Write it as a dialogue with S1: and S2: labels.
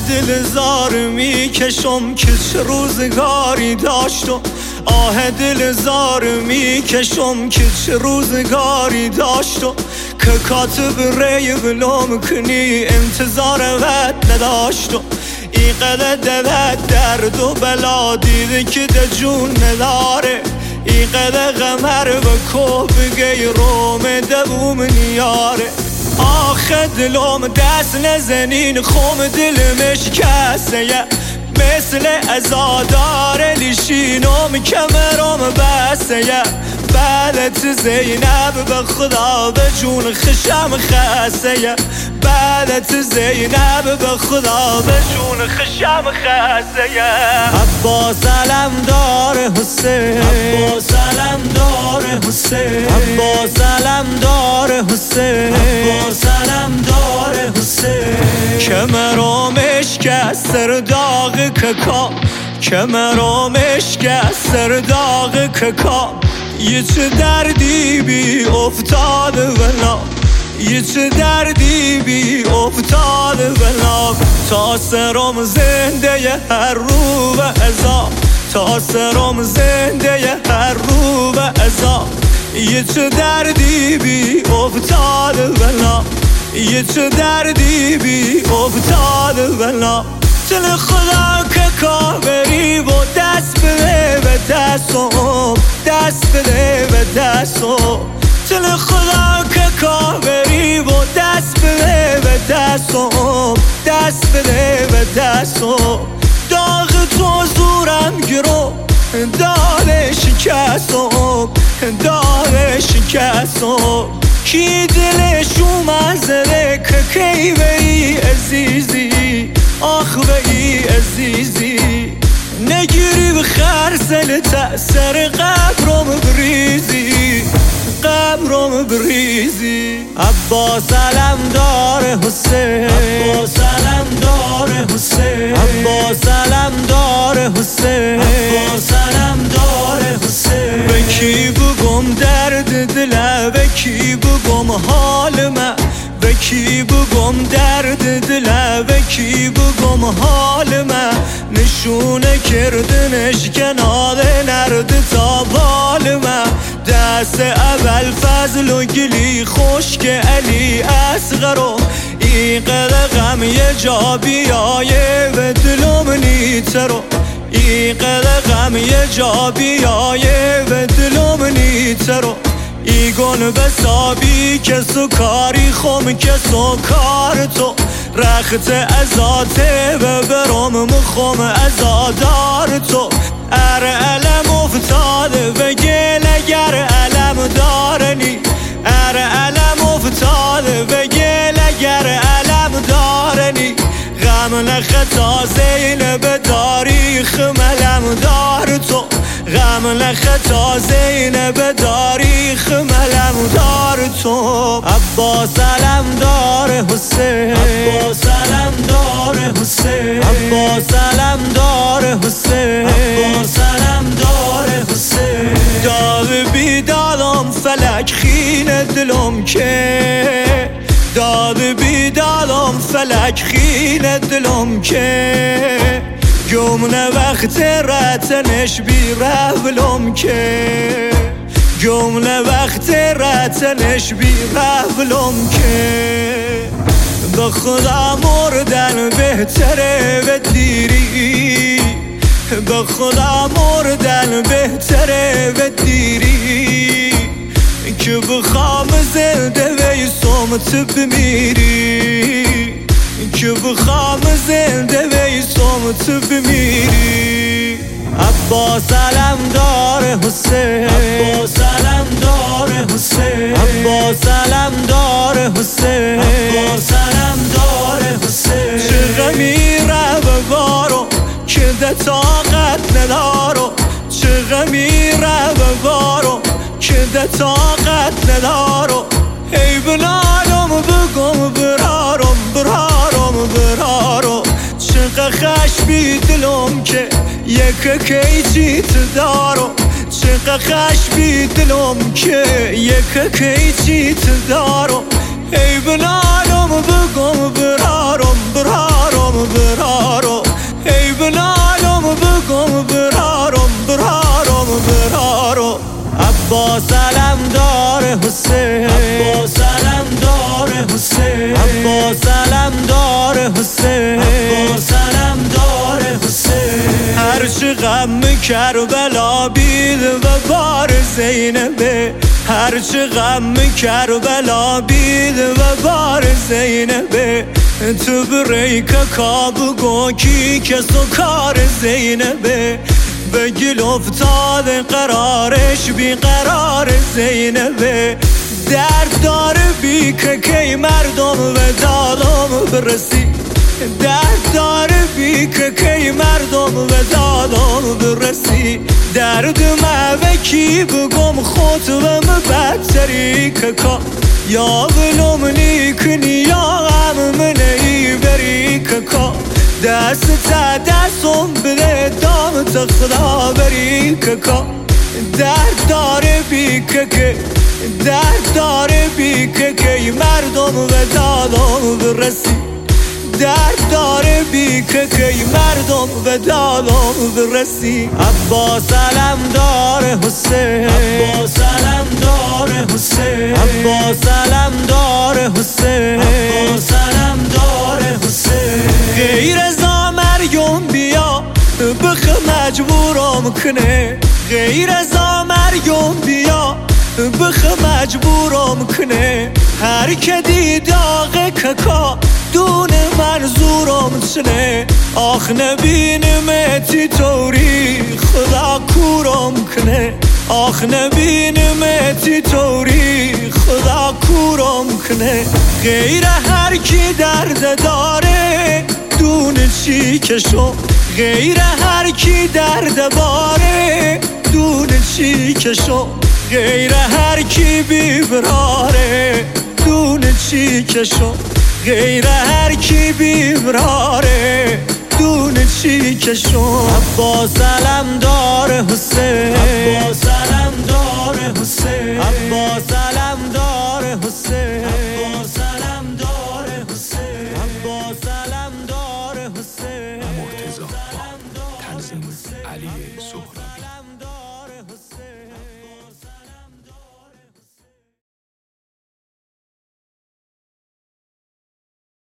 S1: دل زار میکشم که چه روزگاری داشت و آه دل زار میکشم که چه روزگاری داشت و که کاتب ری بلوم کنی انتظار وقت نداشت و این قدر دلت درد و بلا دیده که ده جون نداره این قدر غمر و کوه بگی روم دبوم نیاره آخه دلم دست نزنین خوم دلمش کسه مثل ازادار لیشینم کمرم بسه بعدت زینب به خدا به جون خشم خسته بعدت زینب به خدا به جون خشم خسته عباس علمدار حسین عباس علمدار حسین عباس علمدار حسین عباس علمدار حسین کمرم اشکست در داغ ککا کمرم اشکست در داغ ککا یه چه دردی بی افتاده ولا یه چه دردی بی افتاده ولا تا سرم زنده هر رو و ازا تا سرم زنده هر رو و ازا یه چه دردی بی افتاده ولا یه چه دردی بی افتاده ولا دل خدا که کابری و دست بده به دستم دست بده به دستم دل خدا که کابری و دست بده به دستم دست بده به دستم داغ تو زورم گرو داغ شکستم داغ شکستم کی دلش اومزده که کی بری عزیزی آخ بی عزیزی نگیری به خرسل تأثیر قبرم بریزی قبرم بریزی عباس علمدار حسین عباس علمدار حسین عباس علمدار حسین عباس علمدار حسین به کی بگم درد دلم به کی بگم حال من به کی بگم درد دلم به کی بگم حال من نشونه کردنش کنار نرد تا بال من دست اول فضل و گلی خشک علی اصغرو این قدر غم یه جا بیایه به دلم نیترو این قدر غم یه جا بیایه به دلم نیترو ایگون بسابی که سکاری خوم که سکار تو رخت ازاته ببرم مخوم ازادار تو ار علم افتاده و گل اگر علم دارنی ار علم افتاده و گل اگر علم دارنی غم نخطا زینب تاریخ ملم دار تو غم نخطا زینب تاریخ ملم دار تو عباس علمدار حسین عباس علمدار حسین عباس علمدار حسین عباس علمدار حسین داغ بیدادم فلک خین دلم که داغ بیدادم فلک خین دلم که گمنه وقت رتنش بی رولم که گمنه وقت رتنش بی رولم که به خدا مردن بهتره به دیری به خدا مردن بهتره به دیری که بخوام زنده ویسم تو بمیری که بخوام زنده ویسم تو بمیری عباس علمدار حسین عباس علمدار حسین عباس علمدار حسین عباس علمدار حسین چه غمی روارو که ده طاقت ندارو چه غمی روارو که ده طاقت ندارو ای بلالم بگم برارم برارم برارم چقدر خش بی دلم که یک کیچیت دارم چقدر خش بی دلم که یک کیچیت دارم ای بلالم بگم برارم برارم برارم حسین عباس علمدار حسین عباس علمدار حسین هرچی غم کربلا بید و بار زینبه هرچی غم کربلا بید و بار زینبه تو بریک کاب گو کی که سکار زینبه به گل افتاد قرارش بی قرار زینبه درد داره بی که کی مردم و دالم برسی درد داره بی که کی مردم و دالم برسی درد موکی بگم خود و مبتری که کا یا ولوم نیکنی یا غم منی بری که کا دست تا دستم بده دام تا خدا بری که کا درد داره بی که درد داره بی که مردم و دالم برسی درد داره بی که مردم و دالم برسی عباس علمدار حسین عباس علمدار حسین عباس علمدار حسین عباس علمدار حسین غیر ازا مریم بیا بخ مجبورم کنه غیر ازا مریم بیا بخ مجبورم کنه هر که دید آقا ککا دون منظورم چنه آخ نبینمتی توری خدا کورم کنه آخ نبینمتی توری خدا کورم کنه غیر هر کی درد داره دون چی کشم غیر هر کی درد باره دون چی کشم غیر هر کی بیبراره دون چی کشم غیر هر کی بیبراره دون چی کشم عباس علمدار حسین عباس علمدار حسین عباس علمدار حسین